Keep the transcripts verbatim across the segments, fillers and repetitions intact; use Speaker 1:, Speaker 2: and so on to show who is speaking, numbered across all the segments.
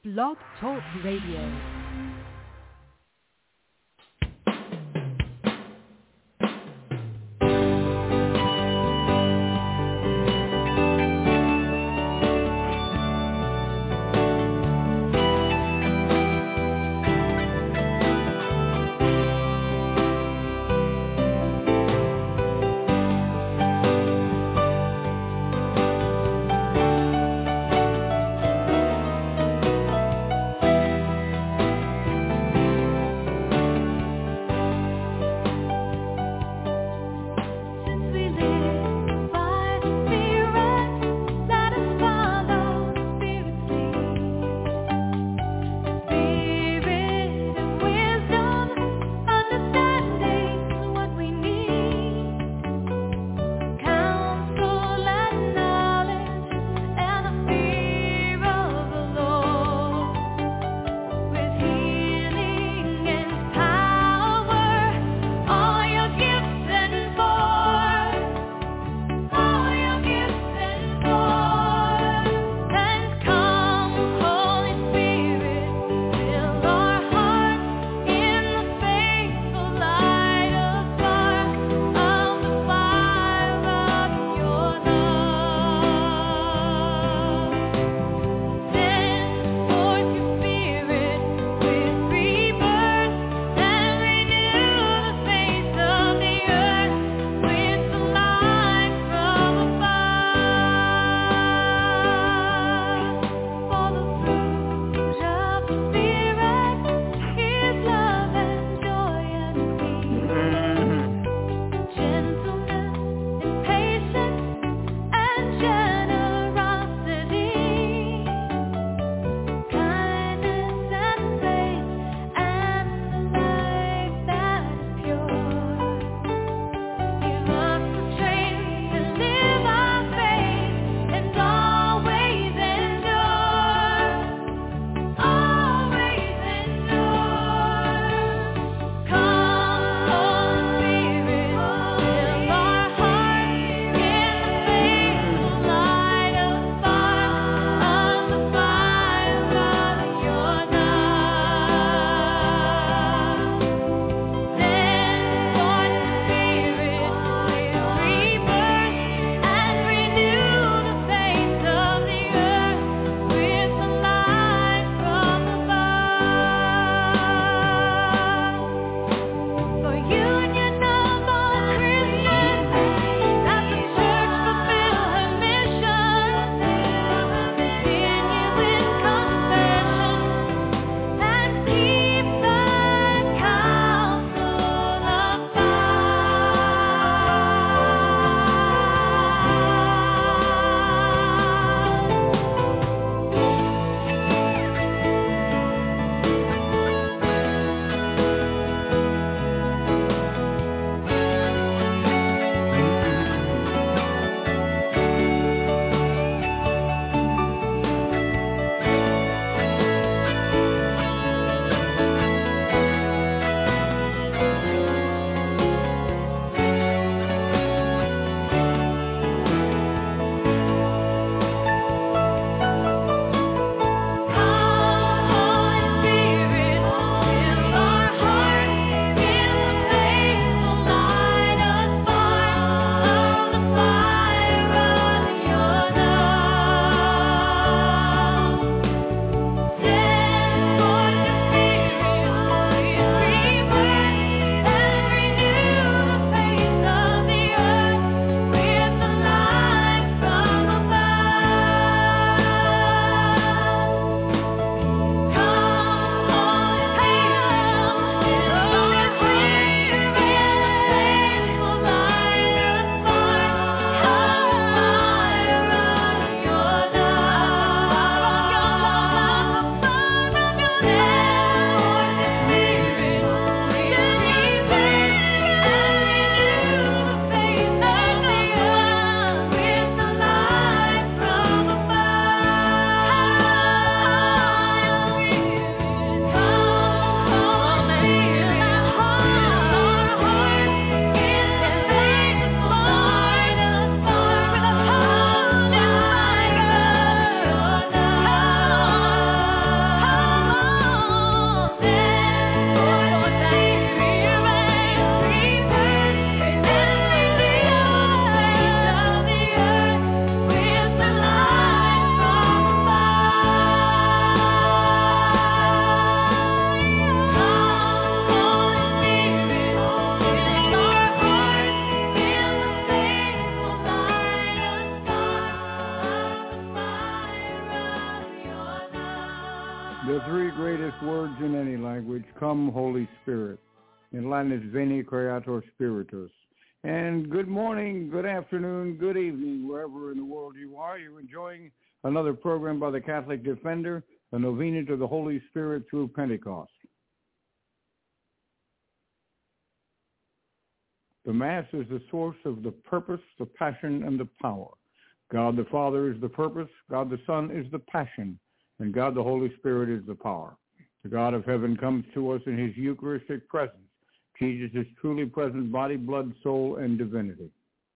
Speaker 1: Blog Talk Radio.
Speaker 2: The three greatest words in any language, come Holy Spirit. In Latin it's Veni Creator Spiritus. And good morning, good afternoon, good evening, wherever in the world you are. You're enjoying another program by the Catholic Defender, a novena to the Holy Spirit through Pentecost. The Mass is the source of the purpose, the passion, and the power. God the Father is the purpose, God the Son is the passion, and God the Holy Spirit is the power. The God of heaven comes to us in his Eucharistic presence. Jesus is truly present, body, blood, soul, and divinity.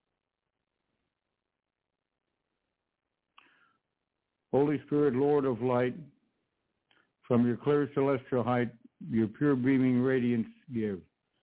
Speaker 2: Holy Spirit, Lord of light, from your clear celestial height, your pure beaming radiance give.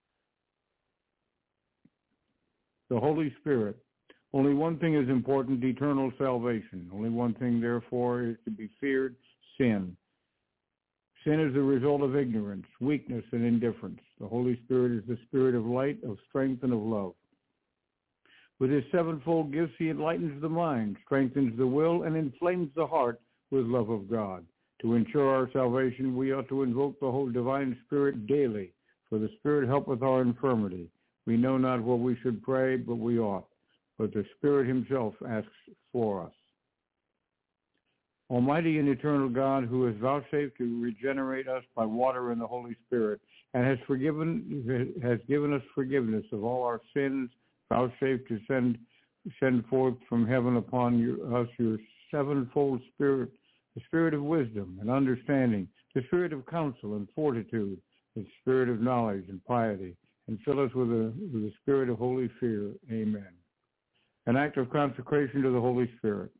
Speaker 2: The Holy Spirit, only one thing is important, eternal salvation. Only one thing, therefore, is to be feared, sin. Sin is the result of ignorance, weakness, and indifference. The Holy Spirit is the spirit of light, of strength, and of love. With his sevenfold gifts, he enlightens the mind, strengthens the will, and inflames the heart with love of God. To ensure our salvation, we ought to invoke the whole divine Spirit daily, for the Spirit helpeth our infirmity. We know not what we should pray, but we ought. But the Spirit himself asks for us. Almighty and eternal God, who has vouchsafed to regenerate us by water and the Holy Spirit, and has forgiven, has given us forgiveness of all our sins, vouchsafed to send send forth from heaven upon you, us your sevenfold Spirit, the Spirit of wisdom and understanding, the Spirit of counsel and fortitude, the Spirit of knowledge and piety, and fill us with the, with the Spirit of holy fear. Amen. An act of consecration to the Holy Spirit.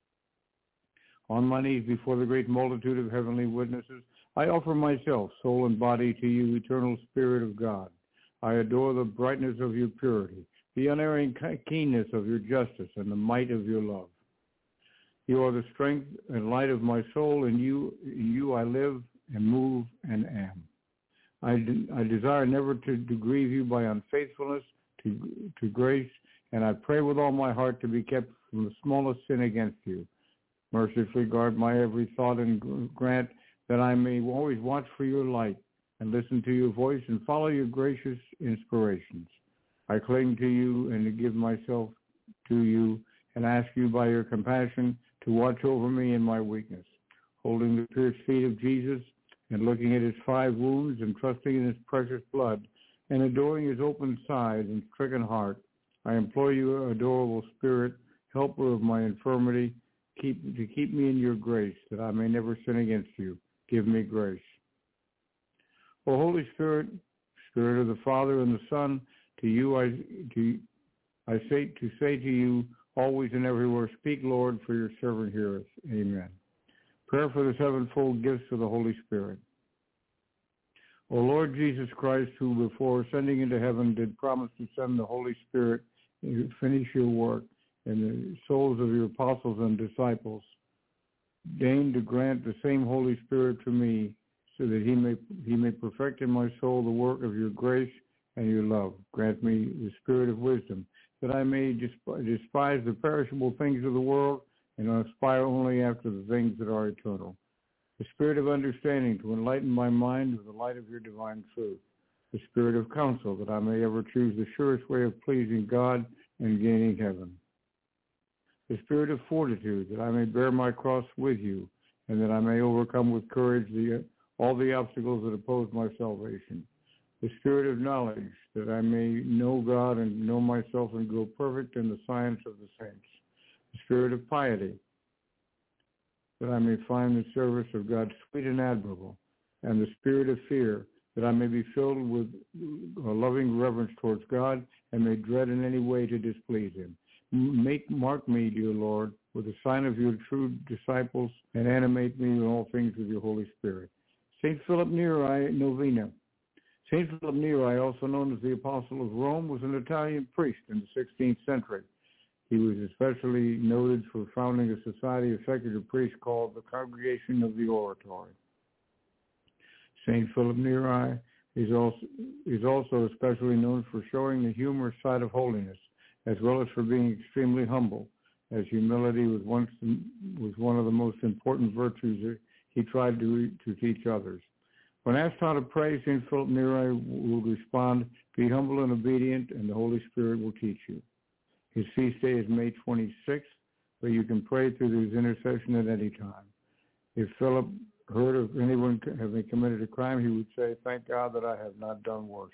Speaker 2: On my knees before the great multitude of heavenly witnesses, I offer myself, soul and body, to you, eternal Spirit of God. I adore the brightness of your purity, the unerring keenness of your justice, and the might of your love. You are the strength and light of my soul, and you, in you I live and move and am. I, de- I desire never to, to grieve you by unfaithfulness to, to grace, and I pray with all my heart to be kept from the smallest sin against you. Mercifully guard my every thought and grant that I may always watch for your light and listen to your voice and follow your gracious inspirations. I cling to you and to give myself to you and ask you by your compassion to watch over me in my weakness. Holding the pierced feet of Jesus and looking at his five wounds and trusting in his precious blood and adoring his open side and stricken heart, I implore you, adorable Spirit, helper of my infirmity, keep, to keep me in your grace, that I may never sin against you. Give me grace. O Holy Spirit, Spirit of the Father and the Son, to you I to I say to say to you always and everywhere, speak, Lord, for your servant heareth. Amen. Prayer for the sevenfold gifts of the Holy Spirit. O Lord Jesus Christ, who before ascending into heaven did promise to send the Holy Spirit to finish your work in the souls of your apostles and disciples, deign to grant the same Holy Spirit to me, so that he may he may perfect in my soul the work of your grace and your love. Grant me the spirit of wisdom, that I may despise the perishable things of the world and aspire only after the things that are eternal. The spirit of understanding, to enlighten my mind with the light of your divine truth. The spirit of counsel, that I may ever choose the surest way of pleasing God and gaining heaven. The spirit of fortitude, that I may bear my cross with you, and that I may overcome with courage the, all the obstacles that oppose my salvation. The spirit of knowledge, that I may know God and know myself and grow perfect in the science of the saints. The spirit of piety, that I may find the service of God sweet and admirable. And the spirit of fear, that I may be filled with a loving reverence towards God and may dread in any way to displease him. Make, mark me, dear Lord, with the sign of your true disciples, and animate me in all things with your Holy Spirit. Saint Philip Neri, Novena. Saint Philip Neri, also known as the Apostle of Rome, was an Italian priest in the sixteenth century. He was especially noted for founding a society of secular priests called the Congregation of the Oratory. Saint Philip Neri is also, is also especially known for showing the humorous side of holiness, as well as for being extremely humble, as humility was once was one of the most important virtues he tried to, to teach others. When asked how to pray, Saint Philip Neri will respond, be humble and obedient, and the Holy Spirit will teach you. His feast day is May twenty-sixth, but you can pray through his intercession at any time. If Philip heard of anyone having committed a crime, he would say, thank God that I have not done worse.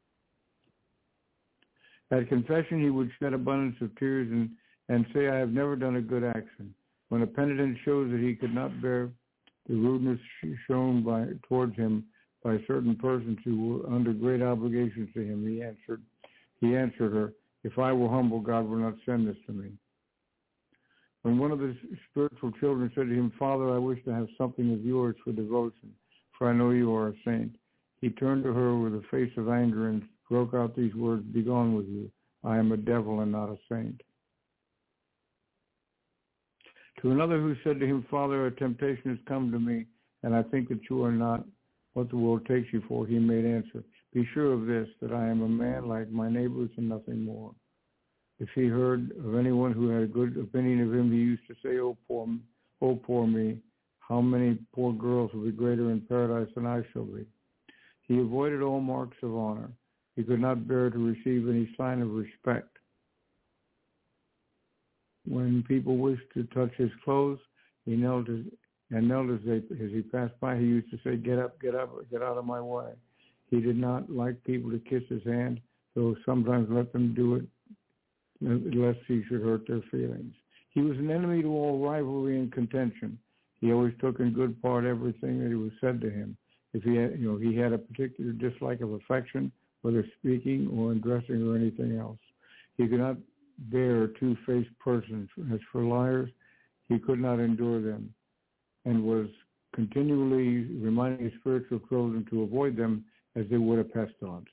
Speaker 2: At confession, he would shed abundance of tears and, and say, I have never done a good action. When a penitent shows that he could not bear the rudeness shown by towards him by certain persons who were under great obligations to him, he answered, he answered her, if I were humble, God will not send this to me. When one of his spiritual children said to him, Father, I wish to have something of yours for devotion, for I know you are a saint, he turned to her with a face of anger and broke out these words, begone with you. I am a devil and not a saint. To another who said to him, Father, a temptation has come to me, and I think that you are not what the world takes you for, he made answer, be sure of this, that I am a man like my neighbors and nothing more. If he heard of anyone who had a good opinion of him, he used to say, oh, poor, oh, poor me, how many poor girls will be greater in paradise than I shall be. He avoided all marks of honor. He could not bear to receive any sign of respect. When people wished to touch his clothes, he knelt as, and knelt as, they, as he passed by. He used to say, get up, get up, get out of my way. He did not like people to kiss his hand, though sometimes let them do it, lest he should hurt their feelings. He was an enemy to all rivalry and contention. He always took in good part everything that was said to him. If he had, you know, he had a particular dislike of affection, whether speaking or in dressing or anything else. He could not bear a two-faced persons. As for liars, he could not endure them, and was continually reminding his spiritual children to avoid them as they would a pestilence.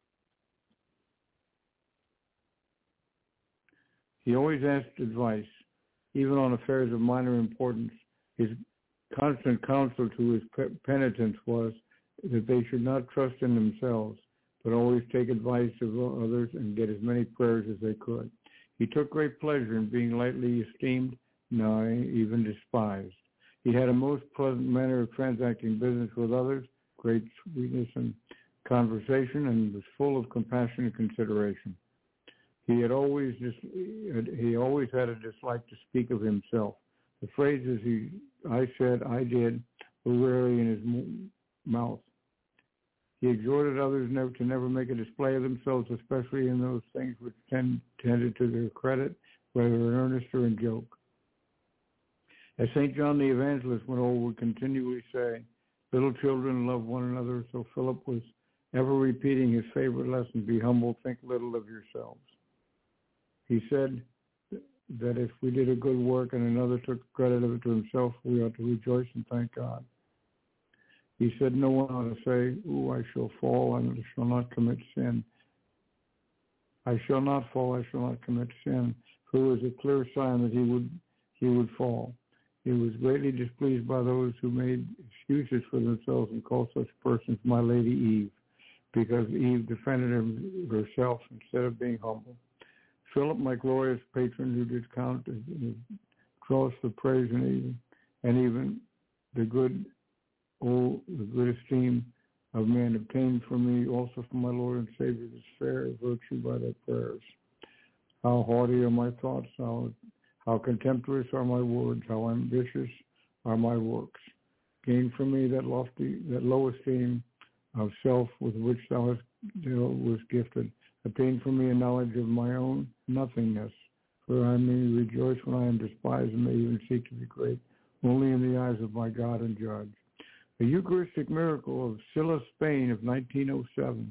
Speaker 2: He always asked advice, even on affairs of minor importance. His constant counsel to his penitents was that they should not trust in themselves, but always take advice of others and get as many prayers as they could. He took great pleasure in being lightly esteemed, nay, even despised. He had a most pleasant manner of transacting business with others, great sweetness in conversation, and was full of compassion and consideration. He had always just, he always had a dislike to speak of himself. The phrases he, I said, I did, were rarely in his mouth. He exhorted others never to never make a display of themselves, especially in those things which tend, tended to their credit, whether in earnest or in joke. As Saint John the Evangelist went old would continually say, little children love one another, so Philip was ever repeating his favorite lesson, be humble, think little of yourselves. He said that if we did a good work and another took credit of it to himself, we ought to rejoice and thank God. He said no one ought to say, ooh, I shall fall and I shall not commit sin. I shall not fall, I shall not commit sin, for it was a clear sign that he would he would fall. He was greatly displeased by those who made excuses for themselves and called such persons my Lady Eve, because Eve defended him, herself instead of being humble. Philip, my glorious patron, who did count across the praise and even, and even the good, oh, the good esteem of men, obtained for me also from my Lord and Savior this fair virtue by their prayers. How haughty are my thoughts, how, how contemptuous are my words, how ambitious are my works. Gain for me that lofty, that low esteem of self with which thou hast, thou was gifted. Obtain for me a knowledge of my own nothingness, for I may rejoice when I am despised and may even seek to be great, only in the eyes of my God and Judge. The Eucharistic miracle of Silla, Spain of nineteen oh seven.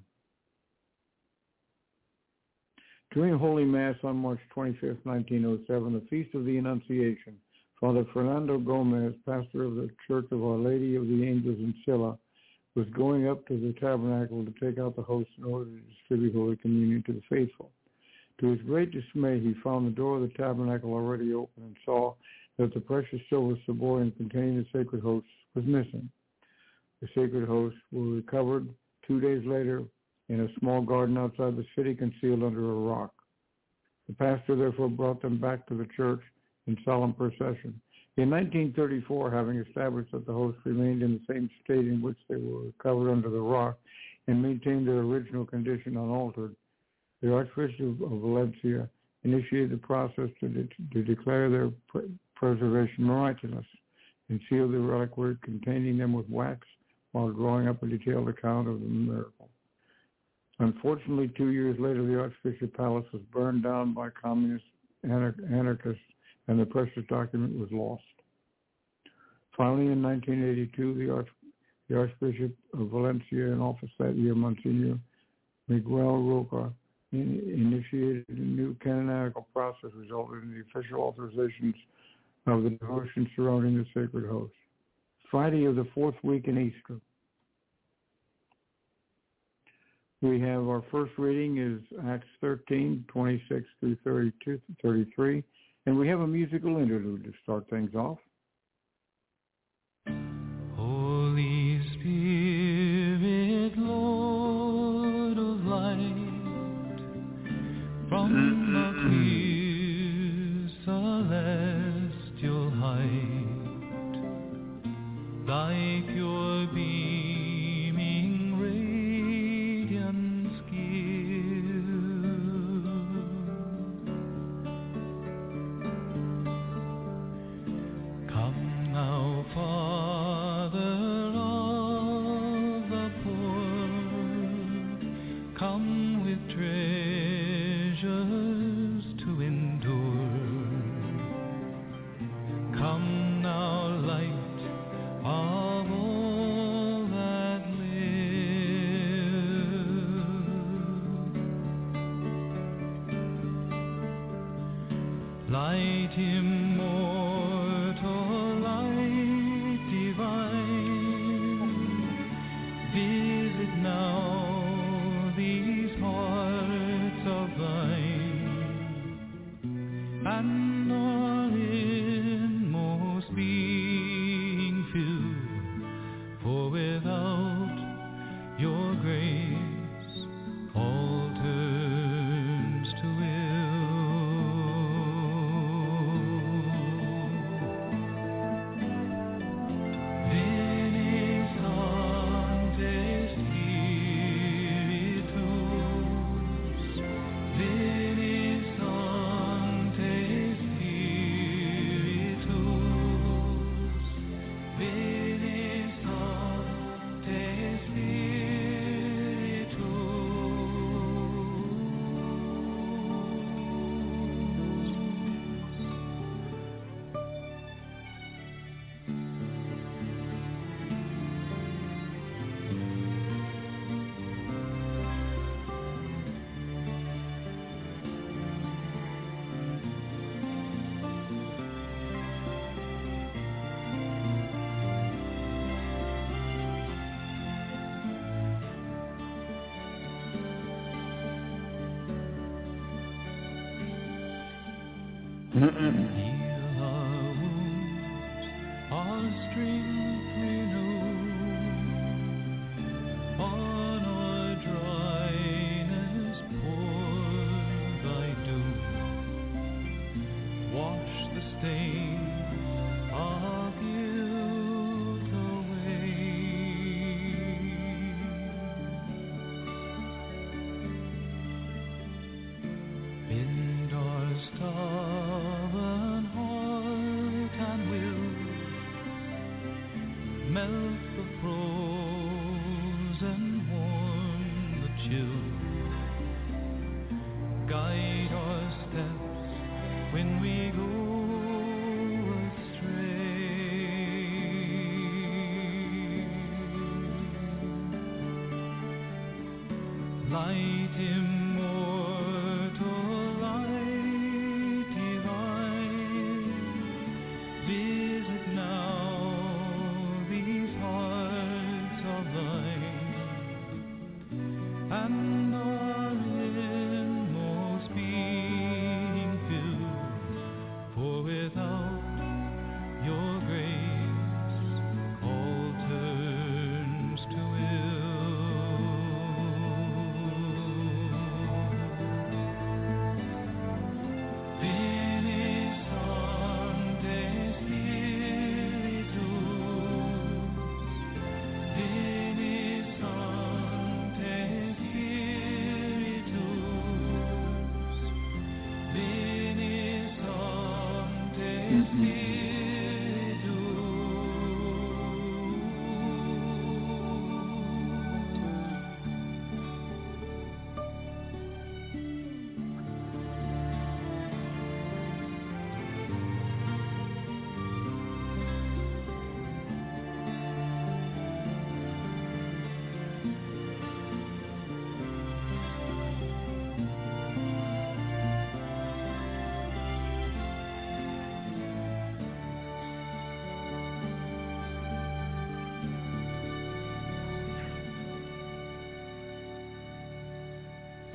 Speaker 2: During Holy Mass on March twenty-fifth, nineteen oh seven, the Feast of the Annunciation, Father Fernando Gomez, pastor of the Church of Our Lady of the Angels in Silla, was going up to the tabernacle to take out the host in order to distribute Holy Communion to the faithful. To his great dismay, he found the door of the tabernacle already open and saw that the precious silver ciborium containing the sacred hosts was missing. The sacred hosts were recovered two days later in a small garden outside the city, concealed under a rock. The pastor therefore brought them back to the church in solemn procession. In nineteen thirty-four, having established that the hosts remained in the same state in which they were recovered under the rock and maintained their original condition unaltered, the Archbishop of Valencia initiated the process to, de- to declare their pre- preservation miraculous and sealed the reliquary containing them with wax while drawing up a detailed account of the miracle. Unfortunately, two years later, the Archbishop Palace was burned down by communist anar- anarchists and the precious document was lost. Finally, in nineteen eighty-two, the, Arch- the Archbishop of Valencia, in office that year, Monsignor Miguel Roca, in- initiated a new canonical process resulting in the official authorizations of the devotion surrounding the sacred host. Friday of the fourth week in Easter. We have our first reading is Acts thirteen, twenty-six through thirty-two, thirty-three, and we have a musical interlude to start things off.
Speaker 3: Holy Spirit, Lord of light, from the clear celestial height, thy pure beaming radiance give. Come now, Father of the poor, come with treasures to endure. Come now, light of all that live. Light immortal, light divine, visit now these hearts of thine, and our inmost being fill, for without your grace all turns to ill. Veni Sancte Spiritus, Veni Sancte Spiritus, Veni Sancte Spiritus. Heal our wounds, our strength renew, on our dryness pour thy dew. Wash the stains of guilt away. Bend our stubborn heart and will, melt the frozen, warm the chill. Guide our steps when we go astray. Light immortal, light divine, visit now these hearts of thine, and our inmost being fill, for without your grace all turns to ill.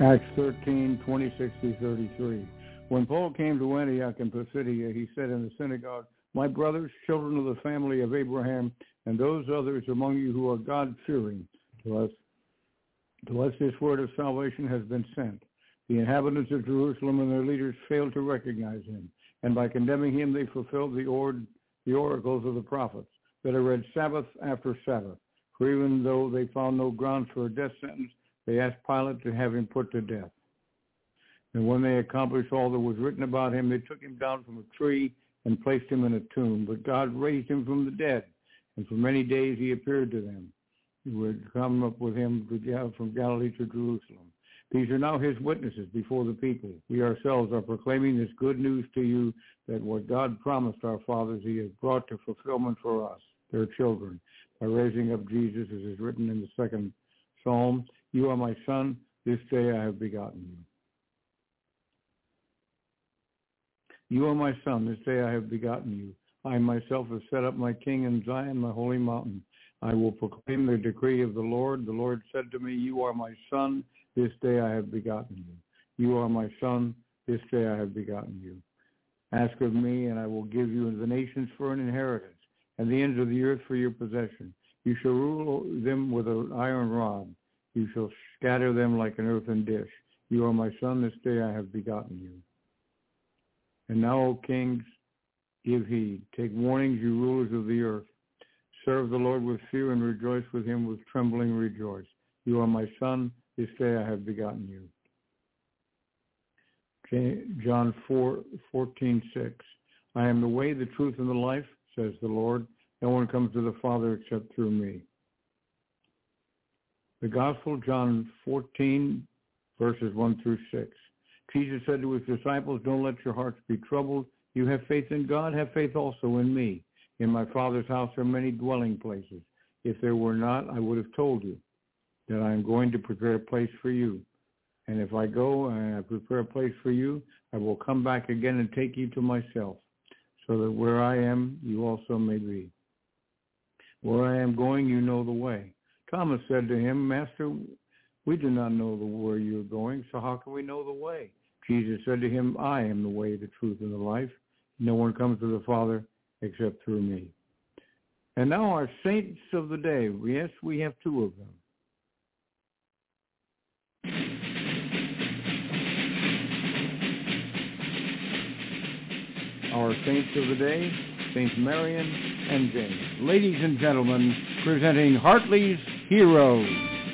Speaker 2: Acts thirteen, twenty-six through thirty-three. When Paul came to Antioch in Pisidia, he said in the synagogue, "My brothers, children of the family of Abraham, and those others among you who are God-fearing, to us, to us this word of salvation has been sent. The inhabitants of Jerusalem and their leaders failed to recognize him, and by condemning him they fulfilled the, or, the oracles of the prophets that are read Sabbath after Sabbath. For even though they found no grounds for a death sentence, they asked Pilate to have him put to death. And when they accomplished all that was written about him, they took him down from a tree and placed him in a tomb. But God raised him from the dead, and for many days he appeared to them, who had come up with him from Galilee to Jerusalem. These are now his witnesses before the people. We ourselves are proclaiming this good news to you, that what God promised our fathers he has brought to fulfillment for us, their children, by raising up Jesus, as is written in the second Psalm, you are my son, this day I have begotten you. You are my son, this day I have begotten you. I myself have set up my king in Zion, my holy mountain. I will proclaim the decree of the Lord. The Lord said to me, you are my son, this day I have begotten you. You are my son, this day I have begotten you. Ask of me, and I will give you the nations for an inheritance, and the ends of the earth for your possession. You shall rule them with an iron rod. You shall scatter them like an earthen dish. You are my son, this day I have begotten you. And now, O kings, give heed. Take warning, you rulers of the earth. Serve the Lord with fear and rejoice with him with trembling rejoice. You are my son, this day I have begotten you. John four, fourteen, six. I am the way, the truth, and the life, says the Lord. No one comes to the Father except through me. The Gospel, John fourteen, verses one through six. Jesus said to his disciples, don't let your hearts be troubled. You have faith in God, have faith also in me. In my Father's house are many dwelling places. If there were not, I would have told you that I am going to prepare a place for you. And if I go and I prepare a place for you, I will come back again and take you to myself, so that where I am, you also may be. Where I am going, you know the way. Thomas said to him, Master, we do not know the where you are going, so how can we know the way? Jesus said to him, I am the way, the truth, and the life. No one comes to the Father except through me. And now our saints of the day. Yes, we have two of them. Our saints of the day, Saints Marian and James. Ladies and gentlemen, presenting Hartley's Heroes.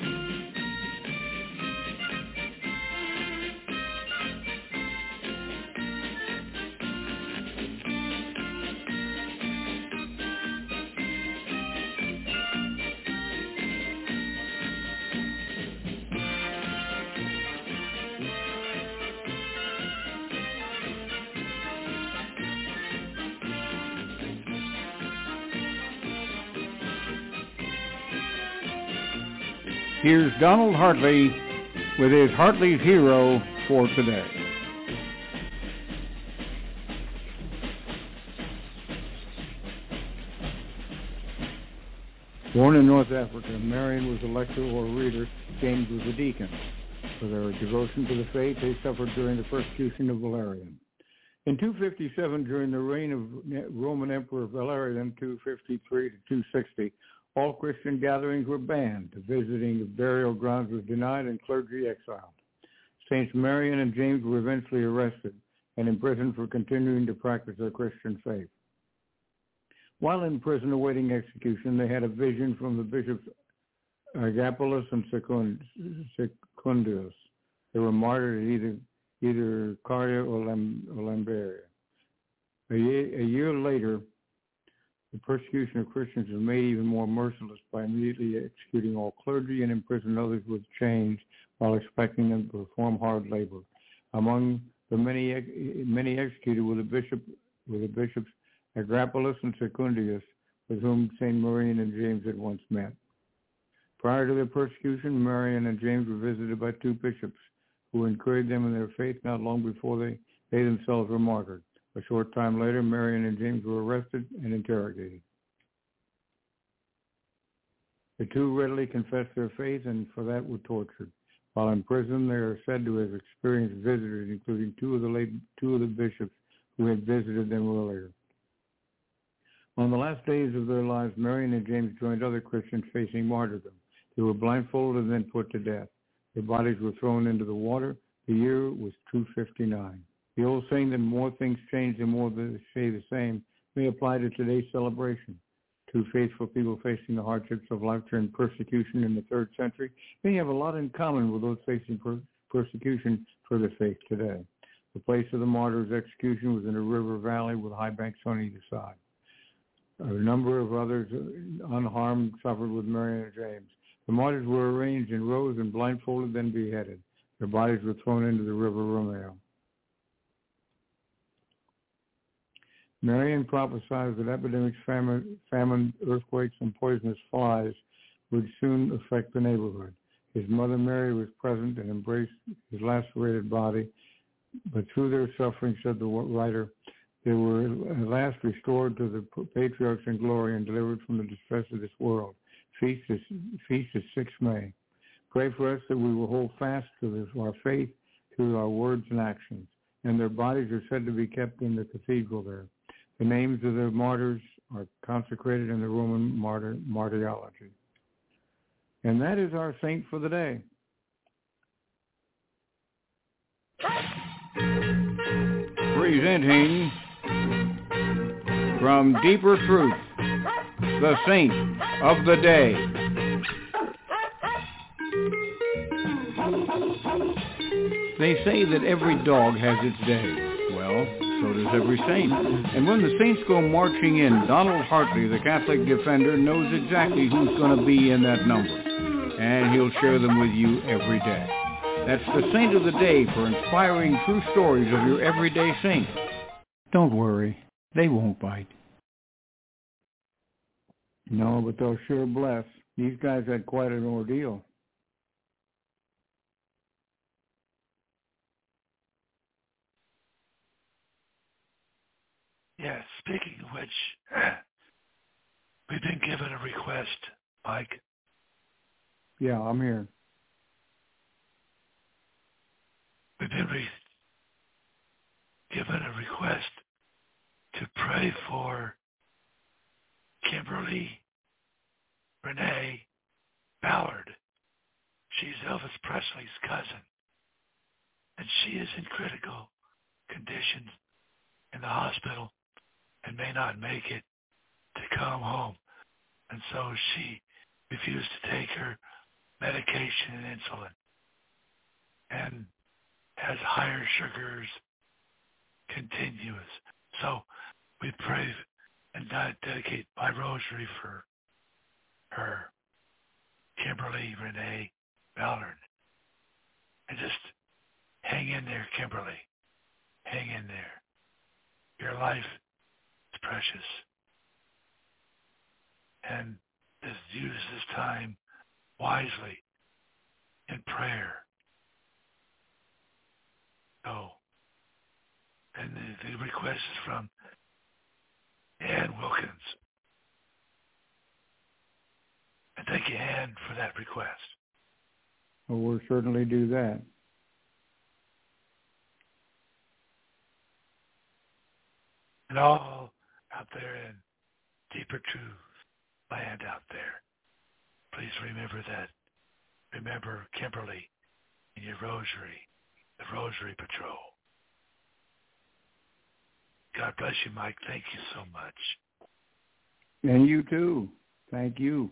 Speaker 2: Here's Donald Hartley with his Hartley's Hero for today. Born in North Africa, Marian was a lecturer or reader. James was a deacon. For their devotion to the faith, they suffered during the persecution of Valerian. In two fifty-seven, during the reign of Roman Emperor Valerian, two fifty-three to two sixty, all Christian gatherings were banned. The visiting of burial grounds was denied and clergy exiled. Saints Marian and James were eventually arrested and imprisoned for continuing to practice their Christian faith. While in prison awaiting execution, they had a vision from the bishops Agapolos and Secundius. They were martyred at either, either Caria or Lamberia. A year, a year later, the persecution of Christians was made even more merciless by immediately executing all clergy and imprisoning others with chains while expecting them to perform hard labor. Among the many many executed were the bishop were the bishops Agapolos and Secundius, with whom Saint Marian and James had once met. Prior to their persecution, Marian and James were visited by two bishops who encouraged them in their faith not long before they, they themselves were martyred. A short time later, Marian and James were arrested and interrogated. The two readily confessed their faith and for that were tortured. While in prison, they are said to have experienced visitors, including two of the late, two of the bishops who had visited them earlier. On the last days of their lives, Marion and James joined other Christians facing martyrdom. They were blindfolded and then put to death. Their bodies were thrown into the water. The year was two fifty-nine. The old saying that more things change than more they stay the same may apply to today's celebration. Two faithful people facing the hardships of life during persecution in the third century may have a lot in common with those facing per- persecution for their faith today. The place of the martyr's execution was in a river valley with high banks on either side. A number of others unharmed suffered with Marion and James. The martyrs were arranged in rows and blindfolded, then beheaded. Their bodies were thrown into the river Romeo. Marion prophesied that epidemics, famine, famine, earthquakes, and poisonous flies would soon affect the neighborhood. His mother Mary was present and embraced his lacerated body, but through their suffering, said the writer, they were at last restored to the patriarchs in glory and delivered from the distress of this world. Feast is, feast is sixth of May. Pray for us that we will hold fast to this, our faith through our words and actions. And their bodies are said to be kept in the cathedral there. The names of the martyrs are consecrated in the Roman martyr, martyrology. And that is our saint for the day.
Speaker 4: Presenting from Deeper Truth, the saint of the day. They say that every dog has its day. Well, so does every saint. And when the saints go marching in, Donald Hartley, the Catholic defender, knows exactly who's going to be in that number. And he'll share them with you every day. That's the saint of the day for inspiring true stories of your everyday saint. Don't worry, they won't bite.
Speaker 2: No, but they'll sure bless. These guys had quite an ordeal.
Speaker 5: Yeah, speaking of which, we've been given a request, Mike.
Speaker 2: Yeah, I'm here.
Speaker 5: We've been re- given a request to pray for Kimberly Renee Ballard. She's Elvis Presley's cousin, and she is in critical condition in the hospital and may not make it to come home. And so she refused to take her medication and insulin and has higher sugars continuous. So we pray and dedicate my rosary for her, Kimberly Renee Ballard. And just hang in there, Kimberly. Hang in there. Your life is precious. And just use this time wisely in prayer. So, and the, the request is from Ann Wilkins. And thank you, Ann, for that request.
Speaker 2: Well, we'll certainly do that.
Speaker 5: And all out there in Deeper Truth land out there, please remember that. Remember Kimberly in your rosary, the Rosary Patrol. God bless you, Mike. Thank you so much.
Speaker 2: And you too. Thank you.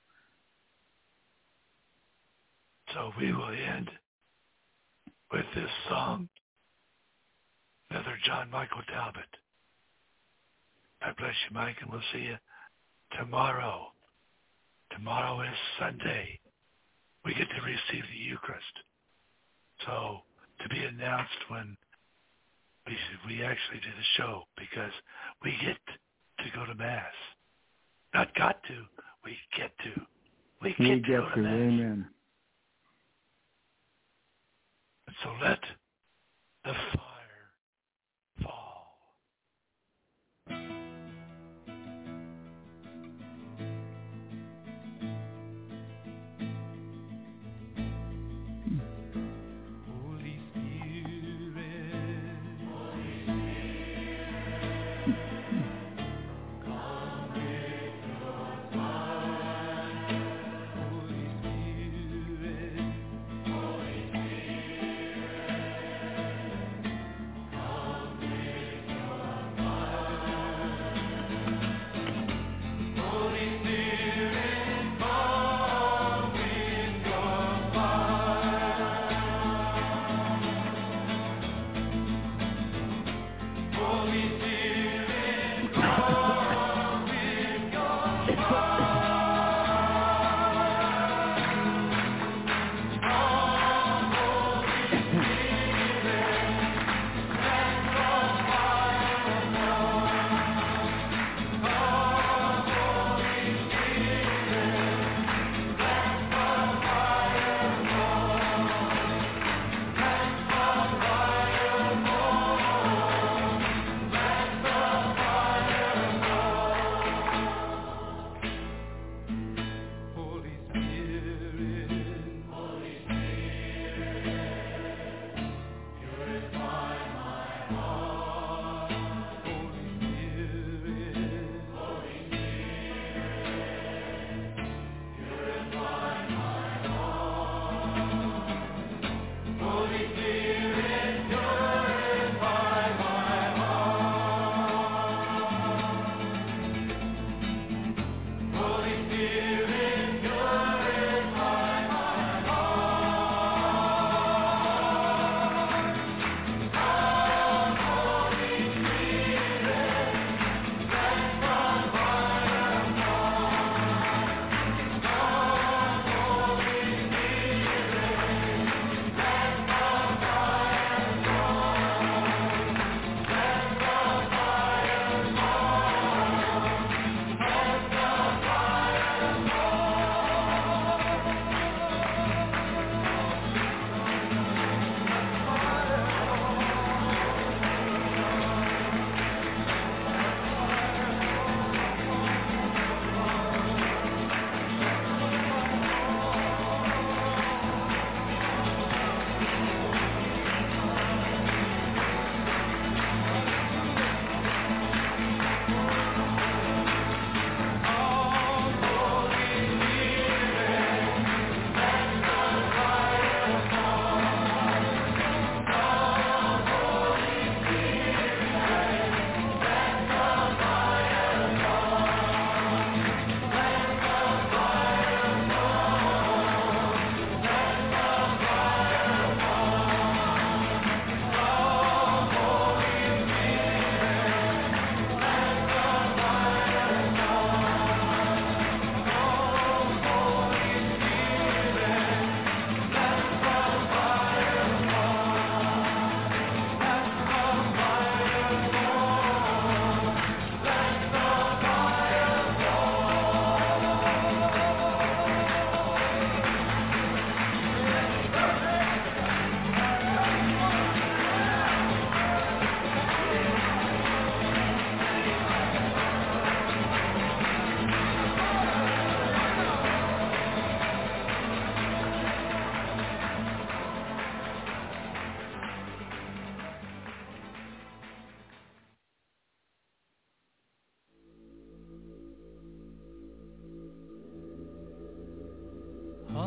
Speaker 5: So we will end with this song, another John Michael Talbot. God bless you, Mike, and we'll see you tomorrow. Tomorrow is Sunday. We get to receive the Eucharist. So to be announced when we we actually do the show, because we get to go to Mass. Not got to, we get to. We get
Speaker 2: we
Speaker 5: to
Speaker 2: get
Speaker 5: go to,
Speaker 2: to
Speaker 5: Mass.
Speaker 2: Amen.
Speaker 5: And so let the fire fall.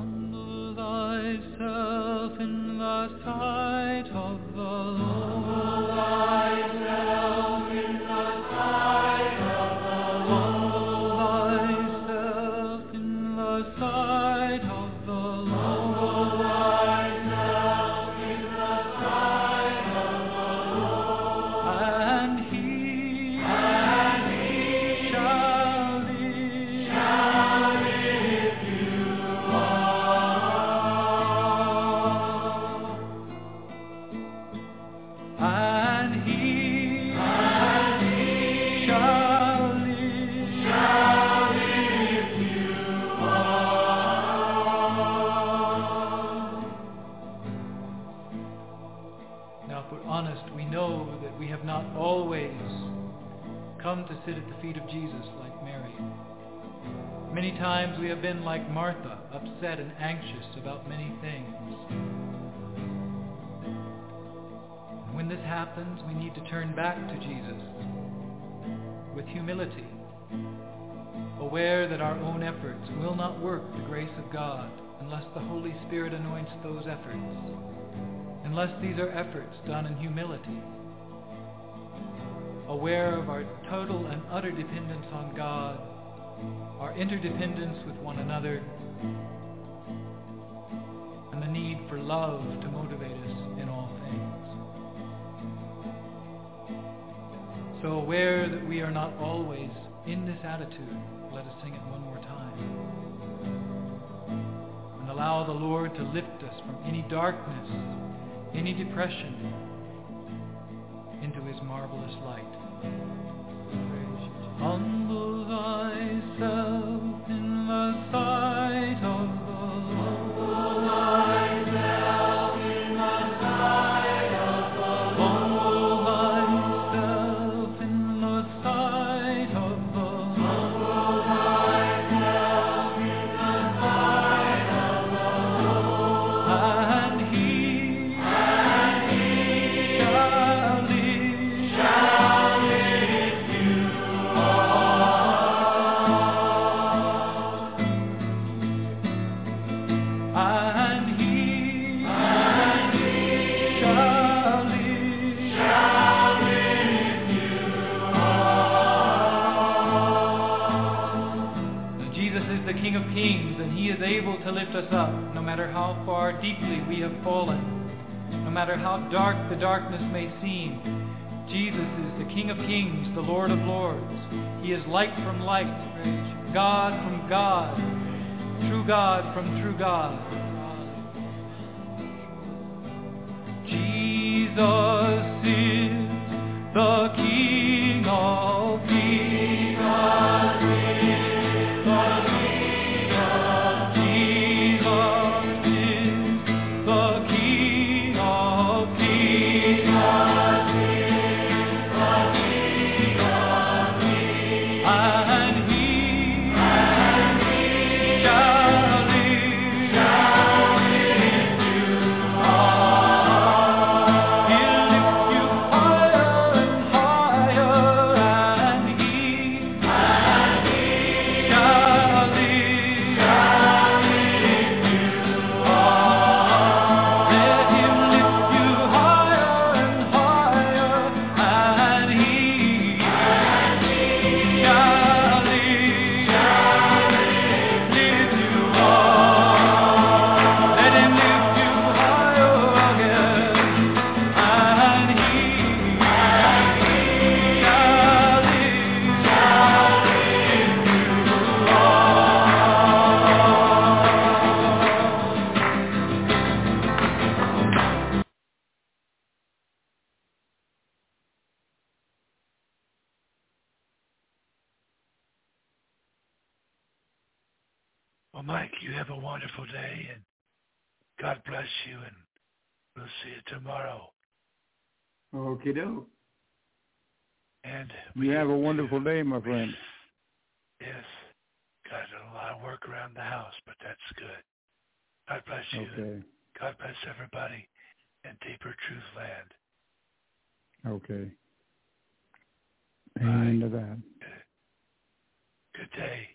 Speaker 3: Humble thyself in the sight of the Lord. Humble thyself in the sight of the Lord. Humble thyself in the sight of the Lord. Humble thyself in the sight of the Lord. And he, and he shall live, shall live you and he, and he shall live, shall lift you up. Now, if we're honest, we know that we have not always come to sit at the feet of Jesus like Mary. Many times we have been like Martha, upset and anxious about many things. When this happens, we need to turn back to Jesus with humility, aware that our own efforts will not work the grace of God unless the Holy Spirit anoints those efforts, unless these are efforts done in humility, aware of our total and utter dependence on God, our interdependence with one another, and the need for love to motivate us in all things. So aware that we are not always in this attitude, let us sing it one more time. And allow the Lord to lift us from any darkness, any depression, into his marvelous light. Humble thyself in the sight of the Lord. Humble thyself in the sight of the Lord. Humble thyself in the sight of the Lord. Humble thyself in the sight of the Lord. And he, and he shall live, shall lift you and he, and he shall live, shall lift you up. Jesus is the King of Kings, and he is able to lift us up, no matter how far deeply we have fallen, no matter how dark the darkness may seem. Jesus is the King of Kings, the Lord of Lords. He is light from light, God from God, true God from true God. Jesus is the King of Kings. Jesus is the King of Kings. And he, and he shall live, shall lift you up. He'll lift you higher and higher, and he, and he shall live, shall lift you up. Let him lift you higher and higher, and he, and he shall live, shall lift you up. Let him lift you higher again, and he, and he shall live, shall lift you up.
Speaker 5: Well, Mike, you have a wonderful day, and God bless you, and we'll see you tomorrow.
Speaker 2: Okie doke.
Speaker 5: And
Speaker 2: You have a wonderful day, my
Speaker 5: we-
Speaker 2: friend.
Speaker 5: Yes, got a lot of work around the house, but that's good. God bless you.
Speaker 2: Okay.
Speaker 5: God bless everybody in Deeper Truth Land.
Speaker 2: Okay. Amen to that.
Speaker 5: Good day.